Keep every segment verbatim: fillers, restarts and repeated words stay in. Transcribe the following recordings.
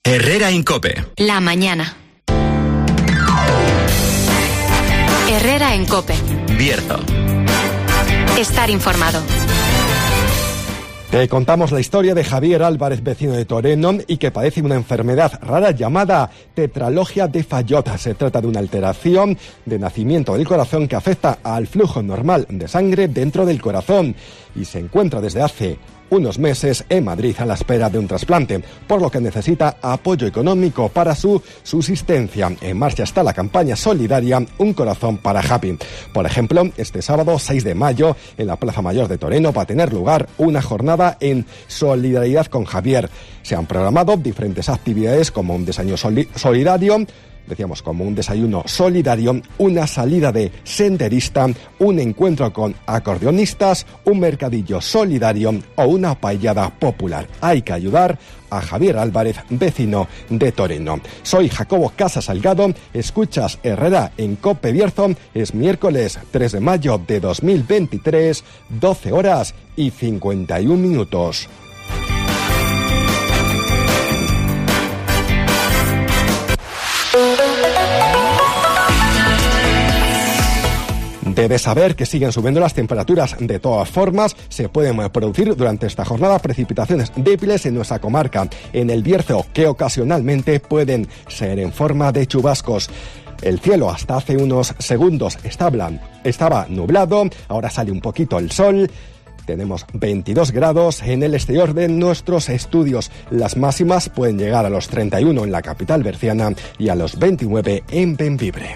Herrera en COPE. La mañana. Herrera en COPE. Bierzo. Estar informado. Te contamos la historia de Javier Álvarez, vecino de Toreno, y que padece una enfermedad rara llamada tetralogia de Fallot. Se trata de una alteración de nacimiento del corazón que afecta al flujo normal de sangre dentro del corazón y se encuentra desde hace unos meses en Madrid a la espera de un trasplante, por lo que necesita apoyo económico para su subsistencia. En marcha está la campaña solidaria Un Corazón para Javi. Por ejemplo, este sábado seis de mayo, en la Plaza Mayor de Toreno, va a tener lugar una jornada en solidaridad con Javier. Se han programado diferentes actividades como un desayuno soli- solidario, decíamos como un desayuno solidario, una salida de senderista, un encuentro con acordeonistas, un mercadillo solidario o una paellada popular. Hay que ayudar a Javier Álvarez, vecino de Toreno. Soy Jacobo Casa Salgado, escuchas Herrera en COPE Bierzo. Es miércoles tres de mayo de dos mil veintitrés, doce horas y cincuenta y un minutos. Debes saber que siguen subiendo las temperaturas. De todas formas, se pueden producir durante esta jornada precipitaciones débiles en nuestra comarca, en el Bierzo, que ocasionalmente pueden ser en forma de chubascos. El cielo hasta hace unos segundos estaba, estaba nublado, ahora sale un poquito el sol. Tenemos veintidós grados en el exterior de nuestros estudios. Las máximas pueden llegar a los treinta y uno en la capital berciana y a los veintinueve en Bembibre.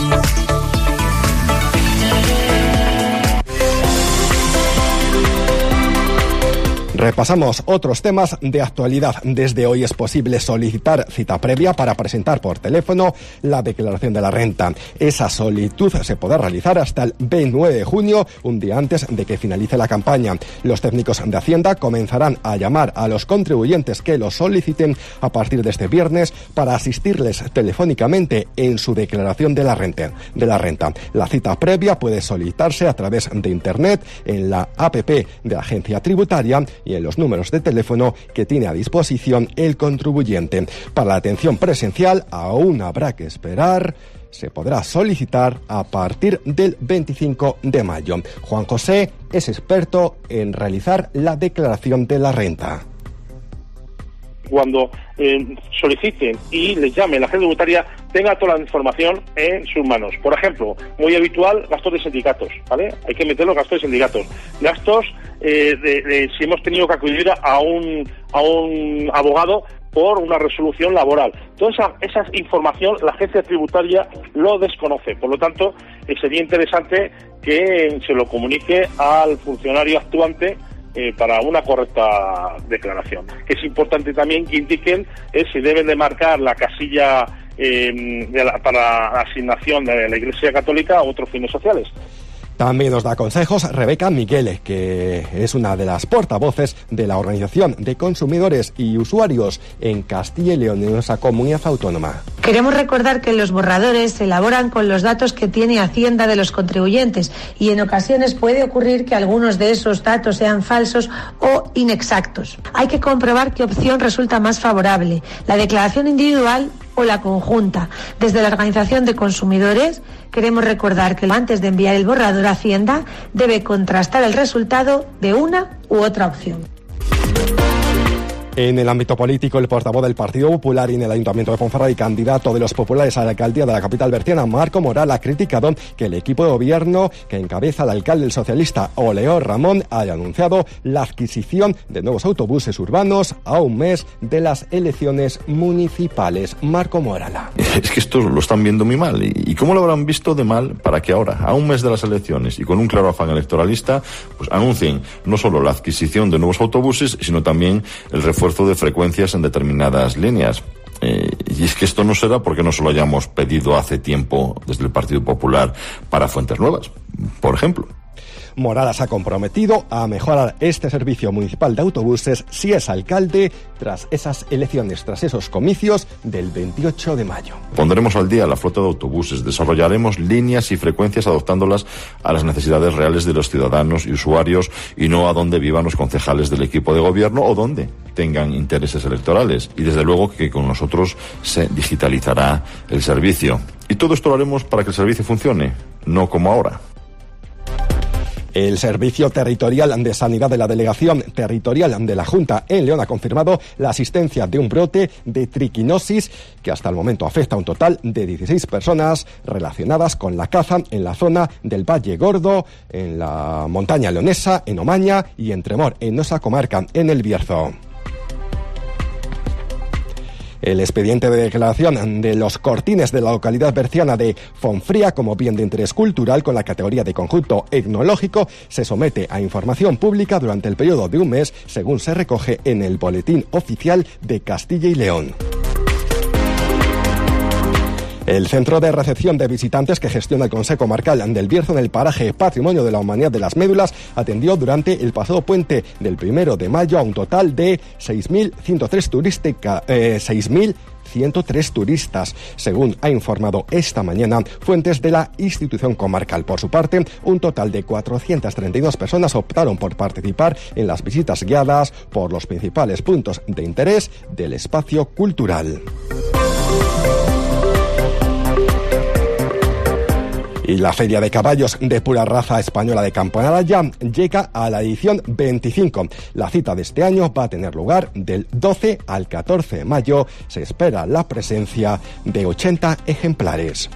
Repasamos otros temas de actualidad. Desde hoy es posible solicitar cita previa para presentar por teléfono la declaración de la renta. Esa solicitud se podrá realizar hasta el veintinueve de junio, un día antes de que finalice la campaña. Los técnicos de Hacienda comenzarán a llamar a los contribuyentes que lo soliciten a partir de este viernes para asistirles telefónicamente en su declaración de la renta. De la renta. La cita previa puede solicitarse a través de Internet, en la app de la Agencia Tributaria y en los números de teléfono que tiene a disposición el contribuyente. Para la atención presencial aún habrá que esperar. Se podrá solicitar a partir del veinticinco de mayo. Juan José es experto en realizar la declaración de la renta. Cuando eh, soliciten y les llame la agencia tributaria, tenga toda la información en sus manos. Por ejemplo, muy habitual, gastos de sindicatos, ¿vale? Hay que meter los gastos de sindicatos. Gastos eh, de, de si hemos tenido que acudir a un, a un abogado por una resolución laboral. Toda esa, esa información la agencia tributaria lo desconoce. Por lo tanto, eh, sería interesante que se lo comunique al funcionario actuante Eh, para una correcta declaración. Es importante también que indiquen eh, si deben de marcar la casilla eh, de la, para la asignación de la Iglesia Católica a otros fines sociales. También nos da consejos Rebeca Miguel, que es una de las portavoces de la Organización de Consumidores y Usuarios en Castilla y León, en nuestra comunidad autónoma. Queremos recordar que los borradores se elaboran con los datos que tiene Hacienda de los contribuyentes y en ocasiones puede ocurrir que algunos de esos datos sean falsos o inexactos. Hay que comprobar qué opción resulta más favorable, la declaración individual o la conjunta. Desde la Organización de Consumidores queremos recordar que antes de enviar el borrador a Hacienda debe contrastar el resultado de una u otra opción. En el ámbito político, el portavoz del Partido Popular y en el Ayuntamiento de Ponferrada y candidato de los populares a la alcaldía de la capital berciana, Marco Moral, ha criticado que el equipo de gobierno que encabeza el alcalde el socialista Oleó Ramón haya anunciado la adquisición de nuevos autobuses urbanos a un mes de las elecciones municipales. Marco Moral. Es que esto lo están viendo muy mal. ¿Y cómo lo habrán visto de mal para que ahora, a un mes de las elecciones y con un claro afán electoralista, pues anuncien no solo la adquisición de nuevos autobuses, sino también el refuerzo de frecuencias en determinadas líneas? Eh, y es que esto no será porque no se lo hayamos pedido hace tiempo desde el Partido Popular para Fuentes Nuevas, por ejemplo. Morada se ha comprometido a mejorar este servicio municipal de autobuses si es alcalde tras esas elecciones, tras esos comicios del veintiocho de mayo. Pondremos al día la flota de autobuses, desarrollaremos líneas y frecuencias adoptándolas a las necesidades reales de los ciudadanos y usuarios y no a donde vivan los concejales del equipo de gobierno o donde tengan intereses electorales. Y desde luego que con nosotros se digitalizará el servicio. Y todo esto lo haremos para que el servicio funcione, no como ahora. El Servicio Territorial de Sanidad de la Delegación Territorial de la Junta en León ha confirmado la asistencia de un brote de triquinosis que hasta el momento afecta a un total de dieciséis personas relacionadas con la caza en la zona del Valle Gordo, en la montaña leonesa, en Omaña y en Tremor, en esa comarca, en el Bierzo. El expediente de declaración de los cortines de la localidad berciana de Fonfría como bien de interés cultural con la categoría de conjunto etnológico se somete a información pública durante el periodo de un mes, según se recoge en el Boletín Oficial de Castilla y León. El centro de recepción de visitantes que gestiona el Consejo Comarcal del Bierzo en el paraje Patrimonio de la Humanidad de las Médulas atendió durante el pasado puente del primero de mayo a un total de seis mil ciento tres turística, eh, seis mil ciento tres turistas, según ha informado esta mañana fuentes de la institución comarcal. Por su parte, un total de cuatrocientas treinta y dos personas optaron por participar en las visitas guiadas por los principales puntos de interés del espacio cultural. Y la Feria de Caballos de Pura Raza Española de Campanaraya llega a la edición veinticinco. La cita de este año va a tener lugar del doce al catorce de mayo. Se espera la presencia de ochenta ejemplares.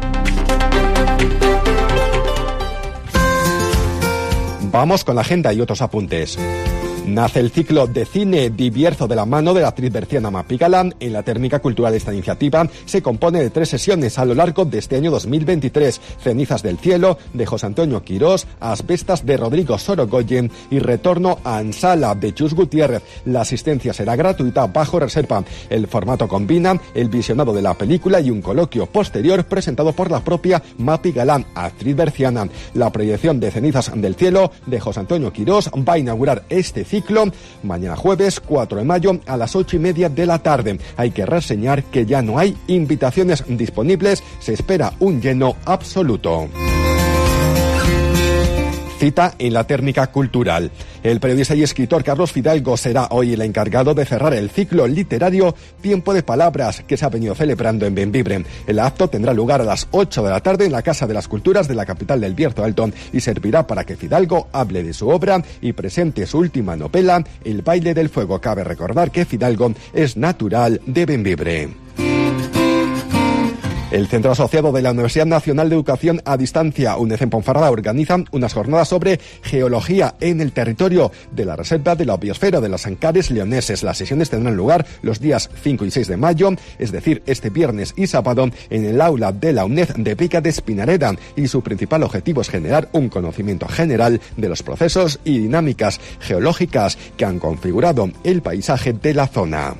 Vamos con la agenda y otros apuntes. Nace el ciclo de cine Divierzo de la mano de la actriz berciana Mapi Galán. En la térmica cultural de esta iniciativa se compone de tres sesiones a lo largo de este año dos mil veintitrés. Cenizas del cielo de José Antonio Quirós, Asbestas de Rodrigo Sorogoyen y Retorno a Ansala de Chus Gutiérrez. La asistencia será gratuita bajo reserva. El formato combina el visionado de la película y un coloquio posterior presentado por la propia Mapi Galán, actriz berciana. La proyección de Cenizas del cielo de José Antonio Quirós va a inaugurar este ciclo mañana jueves cuatro de mayo a las ocho y media de la tarde. Hay que reseñar que ya no hay invitaciones disponibles, se espera un lleno absoluto. Cita en la térmica cultural. El periodista y escritor Carlos Fidalgo será hoy el encargado de cerrar el ciclo literario Tiempo de Palabras que se ha venido celebrando en Bembibre. El acto tendrá lugar a las ocho de la tarde en la Casa de las Culturas de la capital del Bierzo Alto y servirá para que Fidalgo hable de su obra y presente su última novela, El baile del fuego. Cabe recordar que Fidalgo es natural de Bembibre. El Centro Asociado de la Universidad Nacional de Educación a Distancia, UNED en Ponferrada, organiza unas jornadas sobre geología en el territorio de la Reserva de la Biosfera de los Ancares leoneses. Las sesiones tendrán lugar los días cinco y seis de mayo, es decir, este viernes y sábado, en el aula de la UNED de Pica de Espinareda, y su principal objetivo es generar un conocimiento general de los procesos y dinámicas geológicas que han configurado el paisaje de la zona.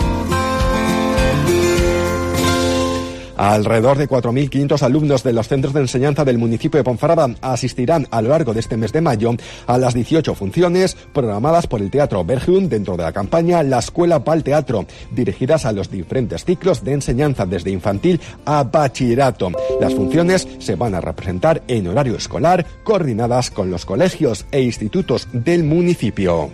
Alrededor de cuatro mil quinientos alumnos de los centros de enseñanza del municipio de Ponferrada asistirán a lo largo de este mes de mayo a las dieciocho funciones programadas por el Teatro Bergium dentro de la campaña La Escuela va al Teatro, dirigidas a los diferentes ciclos de enseñanza desde infantil a bachillerato. Las funciones se van a representar en horario escolar, coordinadas con los colegios e institutos del municipio.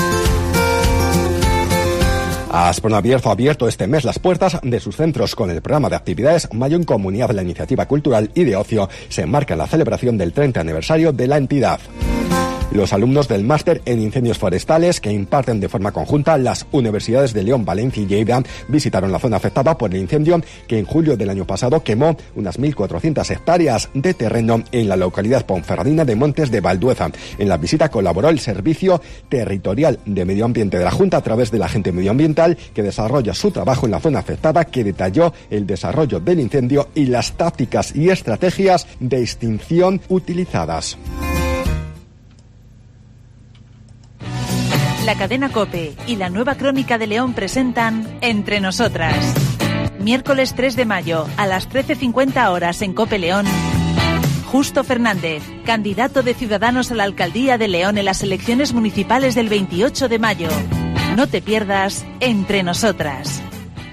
Asprona Bierzo ha abierto este mes las puertas de sus centros con el programa de actividades Mayo en Comunidad. La iniciativa cultural y de ocio se enmarca en la celebración del treinta aniversario de la entidad. Los alumnos del máster en incendios forestales que imparten de forma conjunta las universidades de León, Valencia y Lleida visitaron la zona afectada por el incendio que en julio del año pasado quemó unas mil cuatrocientas hectáreas de terreno en la localidad ponferradina de Montes de Valdueza. En la visita colaboró el Servicio Territorial de Medio Ambiente de la Junta a través del agente medioambiental que desarrolla su trabajo en la zona afectada, que detalló el desarrollo del incendio y las tácticas y estrategias de extinción utilizadas. La cadena COPE y la Nueva Crónica de León presentan Entre Nosotras. Miércoles tres de mayo a las trece cincuenta horas en COPE León. Justo Fernández, candidato de Ciudadanos a la alcaldía de León en las elecciones municipales del veintiocho de mayo. No te pierdas Entre Nosotras.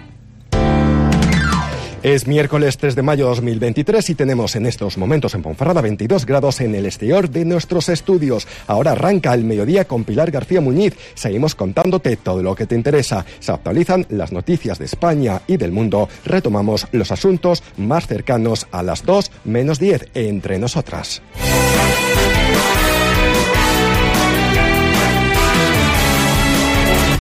Es miércoles tres de mayo de dos mil veintitrés y tenemos en estos momentos en Ponferrada veintidós grados en el exterior de nuestros estudios. Ahora arranca el mediodía con Pilar García Muñiz. Seguimos contándote todo lo que te interesa. Se actualizan las noticias de España y del mundo. Retomamos los asuntos más cercanos a las dos menos diez Entre Nosotras.